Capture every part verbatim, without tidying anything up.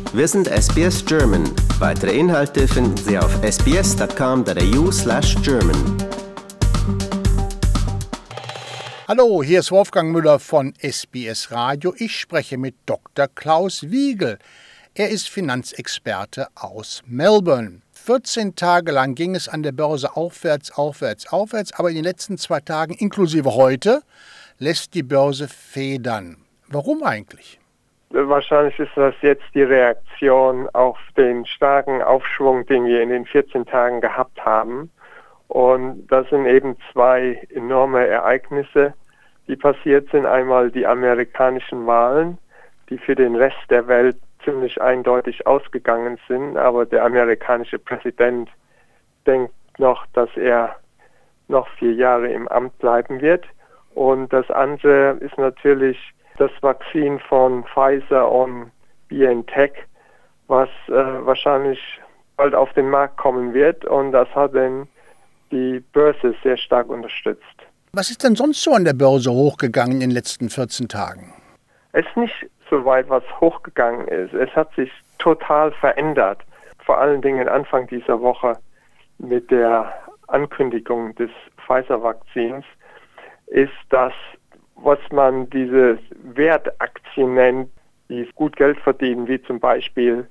Wir sind S B S German. Weitere Inhalte finden Sie auf s b s dot com dot a u slash German. Hallo, hier ist Wolfgang Müller von S B S Radio. Ich spreche mit Doktor Klaus Wiegel. Er ist Finanzexperte aus Melbourne. vierzehn Tage lang ging es an der Börse aufwärts, aufwärts, aufwärts, aber in den letzten zwei Tagen, inklusive heute, lässt die Börse federn. Warum eigentlich? Wahrscheinlich ist das jetzt die Reaktion auf den starken Aufschwung, den wir in den vierzehn Tagen gehabt haben. Und das sind eben zwei enorme Ereignisse, die passiert sind. Einmal die amerikanischen Wahlen, die für den Rest der Welt ziemlich eindeutig ausgegangen sind. Aber der amerikanische Präsident denkt noch, dass er noch vier Jahre im Amt bleiben wird. Und das andere ist natürlich das Vakzin von Pfizer und BioNTech, was äh, wahrscheinlich bald auf den Markt kommen wird. Und das hat dann die Börse sehr stark unterstützt. Was ist denn sonst so an der Börse hochgegangen in den letzten vierzehn Tagen? Es ist nicht so weit, was hochgegangen ist. Es hat sich total verändert. Vor allen Dingen Anfang dieser Woche mit der Ankündigung des Pfizer-Vakzins ist das, was man diese Wertaktien nennt, die gut Geld verdienen, wie zum Beispiel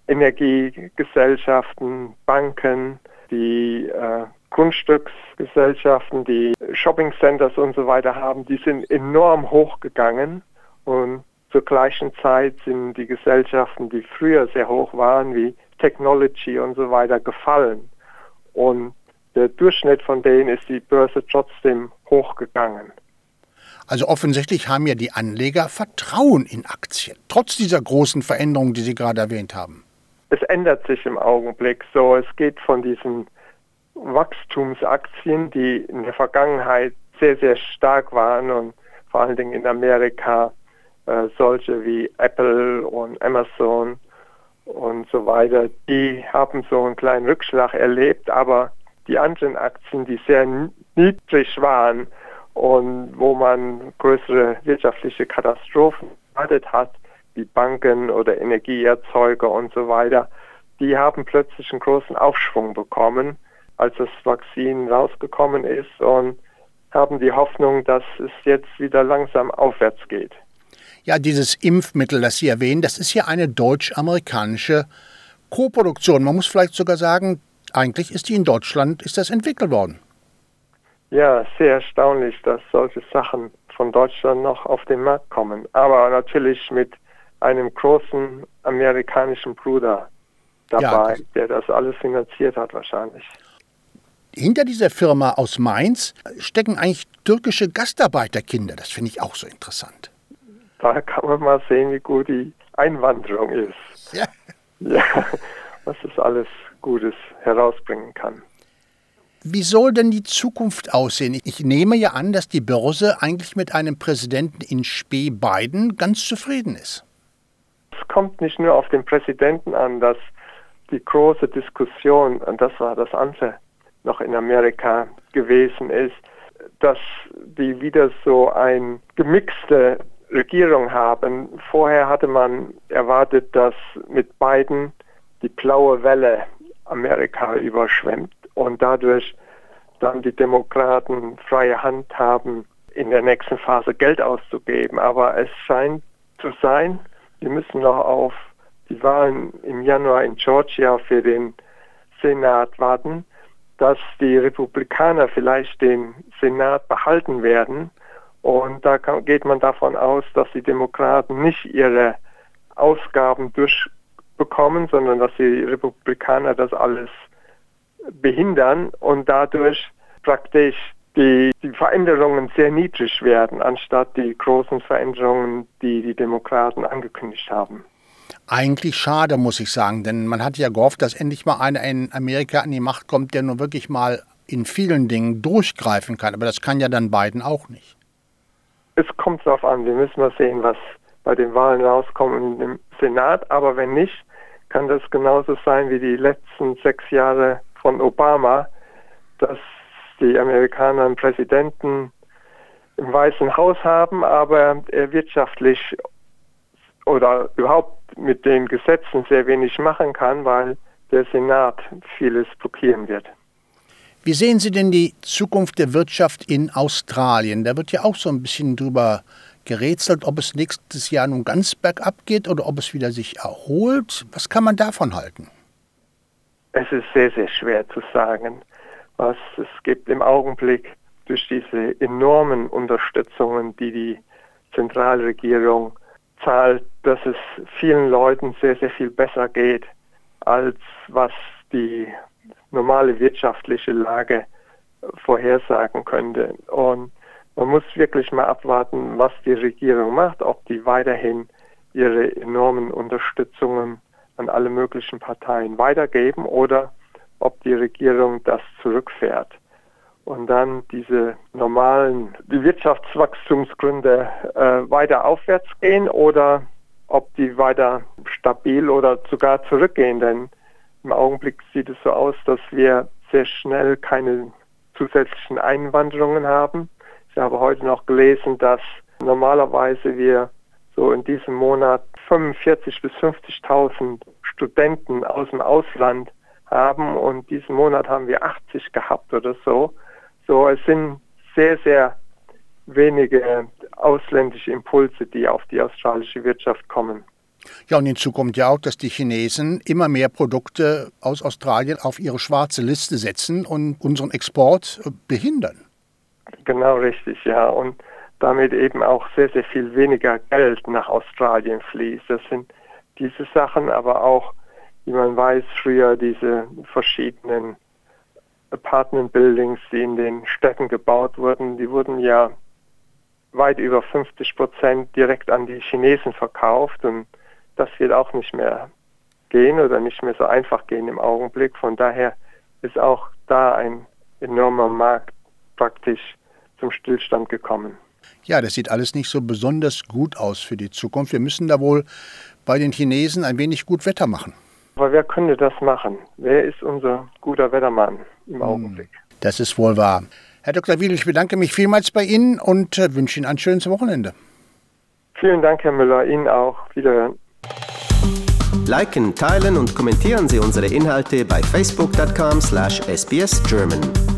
Energiegesellschaften, Banken, die äh, Grundstücksgesellschaften, die Shoppingcenters und so weiter haben, die sind enorm hochgegangen und zur gleichen Zeit sind die Gesellschaften, die früher sehr hoch waren, wie Technology und so weiter, gefallen. Und der Durchschnitt von denen ist die Börse trotzdem hochgegangen. Also offensichtlich haben ja die Anleger Vertrauen in Aktien, trotz dieser großen Veränderungen, die Sie gerade erwähnt haben. Es ändert sich im Augenblick so. Es geht von diesen Wachstumsaktien, die in der Vergangenheit sehr, sehr stark waren und vor allen Dingen in Amerika äh, solche wie Apple und Amazon und so weiter, die haben so einen kleinen Rückschlag erlebt, aber die anderen Aktien, die sehr niedrig waren und wo man größere wirtschaftliche Katastrophen erwartet hat, wie Banken oder Energieerzeuger und so weiter, die haben plötzlich einen großen Aufschwung bekommen, als das Vakzin rausgekommen ist, und haben die Hoffnung, dass es jetzt wieder langsam aufwärts geht. Ja, dieses Impfmittel, das Sie erwähnen, das ist ja eine deutsch-amerikanische Koproduktion. Man muss vielleicht sogar sagen, eigentlich ist die in Deutschland, ist das entwickelt worden. Ja, sehr erstaunlich, dass solche Sachen von Deutschland noch auf den Markt kommen. Aber natürlich mit einem großen amerikanischen Bruder dabei, ja, der das alles finanziert hat wahrscheinlich. Hinter dieser Firma aus Mainz stecken eigentlich türkische Gastarbeiterkinder. Das finde ich auch so interessant. Da kann man mal sehen, wie gut die Einwanderung ist. Ja. Ja, was es alles Gutes herausbringen kann. Wie soll denn die Zukunft aussehen? Ich nehme ja an, dass die Börse eigentlich mit einem Präsidenten in Spe Biden ganz zufrieden ist. Es kommt nicht nur auf den Präsidenten an, dass die große Diskussion, und das war das andere, noch in Amerika gewesen ist, dass die wieder so eine gemixte Regierung haben. Vorher hatte man erwartet, dass mit Biden die blaue Welle Amerika überschwemmt und dadurch dann die Demokraten freie Hand haben, in der nächsten Phase Geld auszugeben. Aber es scheint zu sein, wir müssen noch auf die Wahlen im Januar in Georgia für den Senat warten, dass die Republikaner vielleicht den Senat behalten werden. Und da kann, geht man davon aus, dass die Demokraten nicht ihre Ausgaben durchbekommen, sondern dass die Republikaner das alles behindern und dadurch praktisch die, die Veränderungen sehr niedrig werden, anstatt die großen Veränderungen, die die Demokraten angekündigt haben. Eigentlich schade, muss ich sagen, denn man hat ja gehofft, dass endlich mal einer in Amerika an die Macht kommt, der nur wirklich mal in vielen Dingen durchgreifen kann. Aber das kann ja dann Biden auch nicht. Es kommt darauf an, wir müssen mal sehen, was bei den Wahlen rauskommt im Senat. Aber wenn nicht, kann das genauso sein wie die letzten sechs Jahre von Obama, dass die Amerikaner einen Präsidenten im Weißen Haus haben, aber er wirtschaftlich oder überhaupt mit den Gesetzen sehr wenig machen kann, weil der Senat vieles blockieren wird. Wie sehen Sie denn die Zukunft der Wirtschaft in Australien? Da wird ja auch so ein bisschen drüber gerätselt, ob es nächstes Jahr nun ganz bergab geht oder ob es wieder sich erholt. Was kann man davon halten? Es ist sehr, sehr schwer zu sagen, was es gibt im Augenblick durch diese enormen Unterstützungen, die die Zentralregierung zahlt, dass es vielen Leuten sehr, sehr viel besser geht, als was die normale wirtschaftliche Lage vorhersagen könnte. Und man muss wirklich mal abwarten, was die Regierung macht, ob die weiterhin ihre enormen Unterstützungen an alle möglichen Parteien weitergeben oder ob die Regierung das zurückfährt. Und dann diese normalen die Wirtschaftswachstumsgründe äh, weiter aufwärts gehen oder ob die weiter stabil oder sogar zurückgehen. Denn im Augenblick sieht es so aus, dass wir sehr schnell keine zusätzlichen Einwanderungen haben. Ich habe heute noch gelesen, dass normalerweise wir so in diesem Monat fünfundvierzigtausend bis fünfzigtausend Studenten aus dem Ausland haben und diesen Monat haben wir achtzig gehabt oder so. So, es sind sehr, sehr wenige ausländische Impulse, die auf die australische Wirtschaft kommen. Ja, und hinzu kommt ja auch, dass die Chinesen immer mehr Produkte aus Australien auf ihre schwarze Liste setzen und unseren Export behindern. Genau richtig, ja. Und damit eben auch sehr, sehr viel weniger Geld nach Australien fließt. Das sind diese Sachen, aber auch, wie man weiß, früher diese verschiedenen Apartment Buildings, die in den Städten gebaut wurden, die wurden ja weit über fünfzig Prozent direkt an die Chinesen verkauft und das wird auch nicht mehr gehen oder nicht mehr so einfach gehen im Augenblick. Von daher ist auch da ein enormer Markt praktisch zum Stillstand gekommen. Ja, das sieht alles nicht so besonders gut aus für die Zukunft. Wir müssen da wohl bei den Chinesen ein wenig gut Wetter machen. Aber wer könnte das machen? Wer ist unser guter Wettermann im Augenblick? Das ist wohl wahr. Herr Doktor Wiedel, ich bedanke mich vielmals bei Ihnen und wünsche Ihnen ein schönes Wochenende. Vielen Dank, Herr Müller. Ihnen auch. Wiederhören. Liken, teilen und kommentieren Sie unsere Inhalte bei facebook punkt com slash S B S German.